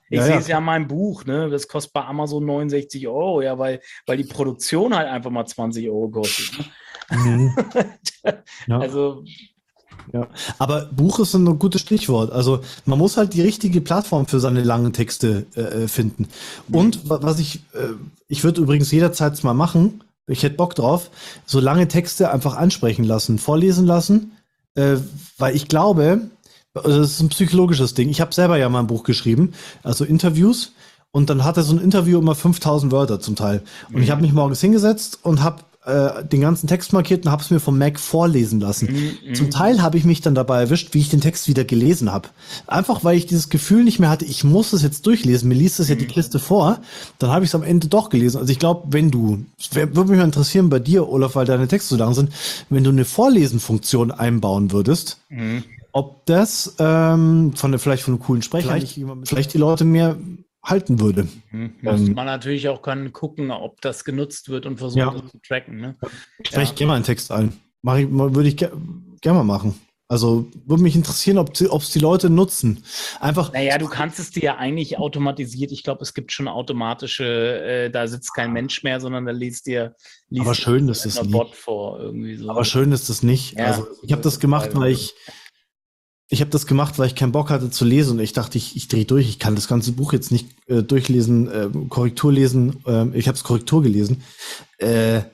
Ich Ja, sehe ja. es ja in meinem Buch, ne? Das kostet bei Amazon neunundsechzig Euro, ja, weil, weil die Produktion halt einfach mal zwanzig Euro kostet. Ne? Mhm. Ja. Also, Ja, aber Buch ist ein gutes Stichwort. Also man muss halt die richtige Plattform für seine langen Texte äh, finden. Und wa- was ich, äh, ich würde übrigens jederzeit mal machen, ich hätte Bock drauf, so lange Texte einfach ansprechen lassen, vorlesen lassen, äh, weil ich glaube, also das ist ein psychologisches Ding. Ich habe selber ja mal ein Buch geschrieben, also Interviews. Und dann hatte so ein Interview immer fünftausend Wörter zum Teil. Und ich habe mich morgens hingesetzt und habe äh, den ganzen Text markiert und habe es mir vom Mac vorlesen lassen. Mhm. Zum Teil habe ich mich dann dabei erwischt, wie ich den Text wieder gelesen habe. Einfach, weil ich dieses Gefühl nicht mehr hatte, ich muss es jetzt durchlesen. Mir liest es ja die Kiste vor. Dann habe ich es am Ende doch gelesen. Also ich glaube, wenn du, es wär- würde mich mal interessieren bei dir, Olaf, weil deine Texte so lang sind, wenn du eine Vorlesenfunktion einbauen würdest, mhm. ob das ähm, von der, vielleicht von einem coolen Sprecher, Vielleicht- vielleicht, vielleicht die Leute mehr halten würde. Mhm. Müsste Ähm, man natürlich auch kann gucken, ob das genutzt wird und versuchen, Ja. das zu tracken. Ne? Spreche ich gerne mal einen Text ein. Mach ich, mal- würde ich ge gerne mal machen. Also würde mich interessieren, ob es die Leute nutzen. Einfach, Naja, du kannst es dir ja eigentlich automatisiert. Ich glaube, es gibt schon automatische, äh, da sitzt kein Mensch mehr, sondern da liest dir liest Aber schön dir ist es ein nie. Bot vor. Irgendwie so. aber schön ist das nicht. Ja, also ich habe das gemacht, weil ich ich habe das gemacht, weil ich keinen Bock hatte zu lesen und ich dachte, ich, ich drehe durch. Ich kann das ganze Buch jetzt nicht äh, durchlesen, äh, Korrektur lesen. Äh, ich habe es Korrektur gelesen. Äh, äh,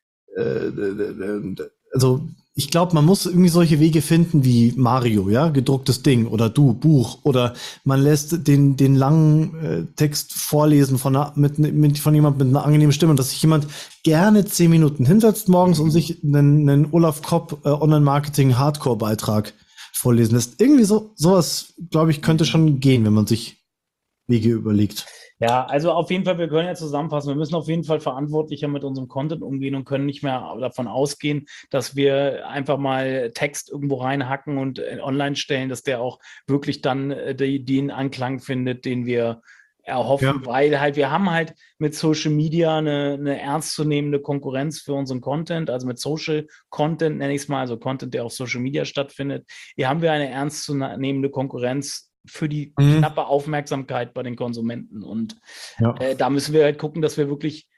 äh, also ich glaube, man muss irgendwie solche Wege finden wie Mario, ja, gedrucktes Ding oder du, Buch oder man lässt den, den langen äh, Text vorlesen von, einer, mit, mit, von jemand mit einer angenehmen Stimme, dass sich jemand gerne zehn Minuten hinsetzt morgens und sich einen, einen Olaf Kopp äh, Online-Marketing Hardcore-Beitrag vorlesen lässt. Irgendwie so, sowas, glaube ich, könnte schon gehen, wenn man sich Wege überlegt. Ja, also auf jeden Fall, wir können ja zusammenfassen. Wir müssen auf jeden Fall verantwortlicher mit unserem Content umgehen und können nicht mehr davon ausgehen, dass wir einfach mal Text irgendwo reinhacken und äh, online stellen, dass der auch wirklich dann äh, die, den Anklang findet, den wir erhoffen, Ja. weil halt wir haben halt mit Social Media eine, eine ernstzunehmende Konkurrenz für unseren Content, also mit Social Content nenne ich es mal, also Content, der auf Social Media stattfindet. Hier haben wir eine ernstzunehmende Konkurrenz für die Mhm. knappe Aufmerksamkeit bei den Konsumenten. Und Ja. äh, da müssen wir halt gucken, dass wir wirklich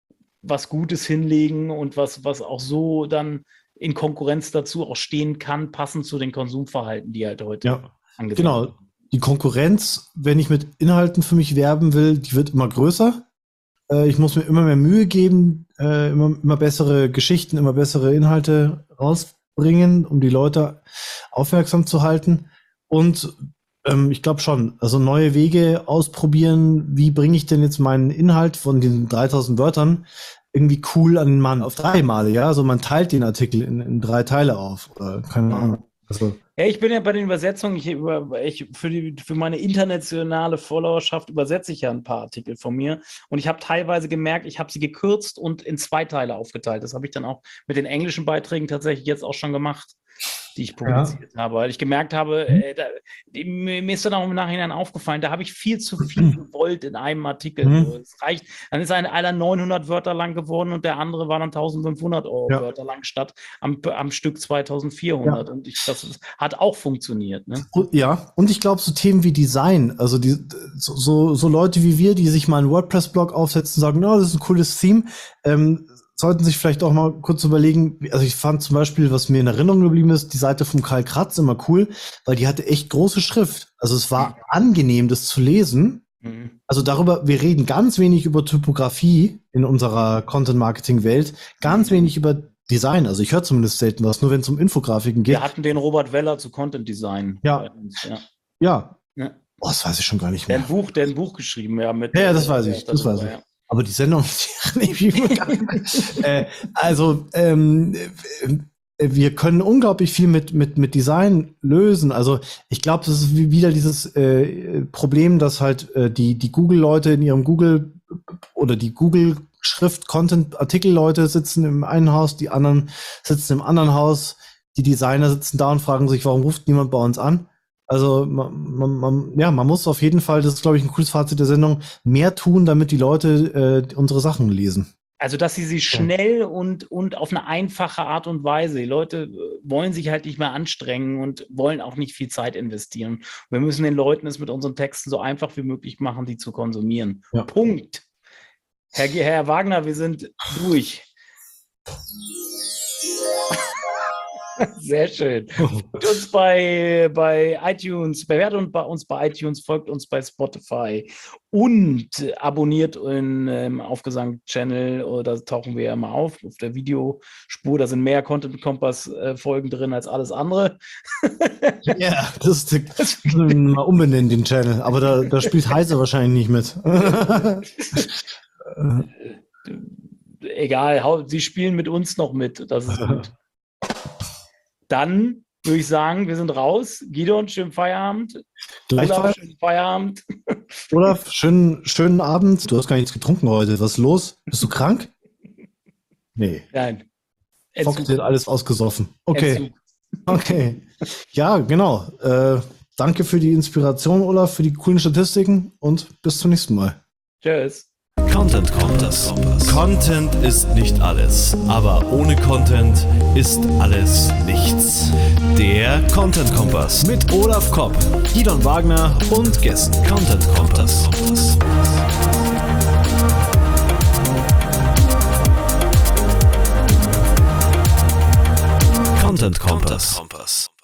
was Gutes hinlegen und was, was auch so dann in Konkurrenz dazu auch stehen kann, passend zu den Konsumverhalten, die halt heute Ja, angesagt genau. sind. Die Konkurrenz, wenn ich mit Inhalten für mich werben will, die wird immer größer. Äh, ich muss mir immer mehr Mühe geben, äh, immer, immer bessere Geschichten, immer bessere Inhalte rausbringen, um die Leute aufmerksam zu halten. Und ähm, ich glaube schon, also neue Wege ausprobieren, wie bringe ich denn jetzt meinen Inhalt von den dreitausend Wörtern irgendwie cool an den Mann auf drei Male, ja? Also man teilt den Artikel in, in drei Teile auf oder keine Ahnung. Also Ja, ich bin ja bei den Übersetzungen, ich, über, ich für, die, für meine internationale Followerschaft übersetze ich ja ein paar Artikel von mir und ich habe teilweise gemerkt, ich habe sie gekürzt und in zwei Teile aufgeteilt. Das habe ich dann auch mit den englischen Beiträgen tatsächlich jetzt auch schon gemacht, die ich publiziert habe, weil ich gemerkt habe, äh, da, die, mir mir ist dann auch im Nachhinein aufgefallen, da habe ich viel zu viel gewollt in einem Artikel. Mhm. So, es reicht, dann ist eine einer neunhundert Wörter lang geworden und der andere war dann eintausendfünfhundert Euro Ja. Wörter lang statt am, am Stück zweitausendvierhundert. Ja. Und ich, das ist, hat auch funktioniert. Ne? Und- Ja, und ich glaube, so Themen wie Design, also die, so, so, so Leute wie wir, die sich mal einen WordPress-Blog aufsetzen und sagen, no, das ist ein cooles Theme, ähm, sollten sich vielleicht auch mal kurz überlegen, also ich fand zum Beispiel, was mir in Erinnerung geblieben ist, die Seite von Karl Kratz immer cool, weil die hatte echt große Schrift. Also es war angenehm, das zu lesen. Mhm. Also darüber, wir reden ganz wenig über Typografie in unserer Content-Marketing-Welt, ganz wenig über Design. Also ich höre zumindest selten was, nur wenn es um Infografiken geht. Wir hatten den Robert Weller zu Content Design. Ja. bei uns, ja. Ja. Ja. Oh, das weiß ich schon gar nicht Der mehr. ein Buch, der ein Buch geschrieben, ja. Mit, Ja, ja, das äh, weiß ich, das darüber, weiß ich. ja. Aber die Sendung, die äh, also ähm, äh, wir können unglaublich viel mit mit mit Design lösen. Also ich glaube, das ist wie- wieder dieses äh, Problem, dass halt äh, die die Google-Leute in ihrem Google oder die Google Schrift Content Artikel-Leute sitzen im einen Haus, die anderen sitzen im anderen Haus. Die Designer sitzen da und fragen sich, warum ruft niemand bei uns an? Also man, man, man, ja, man muss auf jeden Fall, das ist glaube ich ein cooles Fazit der Sendung, mehr tun, damit die Leute äh, unsere Sachen lesen. Also, dass sie sie schnell und, und auf eine einfache Art und Weise, die Leute wollen sich halt nicht mehr anstrengen und wollen auch nicht viel Zeit investieren. Wir müssen den Leuten es mit unseren Texten so einfach wie möglich machen, die zu konsumieren. Ja. Punkt. Herr, Herr Wagner, wir sind durch. Sehr schön. Folgt uns bei, bei iTunes, bewertet uns bei iTunes, folgt uns bei Spotify und abonniert in ähm, Aufgesang-Channel, oder tauchen wir ja mal auf, auf der Videospur. Da sind mehr Content-Kompass-Folgen drin als alles andere. Ja, das ist das mal umbenennen, den Channel. Aber da, da spielt Heise wahrscheinlich nicht mit. Egal, sie spielen mit uns noch mit. Das ist gut. Dann würde ich sagen, wir sind raus. Gideon, schönen Feierabend. Olaf, schönen Feierabend. Olaf, schönen, schönen Abend. Du hast gar nichts getrunken heute. Was ist los? Bist du krank? Nee. Nein. Fox hat alles ausgesoffen. Okay. Entzug. Okay. Ja, genau. Äh, danke für die Inspiration, Olaf, für die coolen Statistiken und bis zum nächsten Mal. Tschüss. Content Kompass. Content ist nicht alles, aber ohne Content ist alles nichts. Der Content Kompass mit Olaf Kopp, Gideon Wagner und Gästen. Content Kompass. Content Kompass.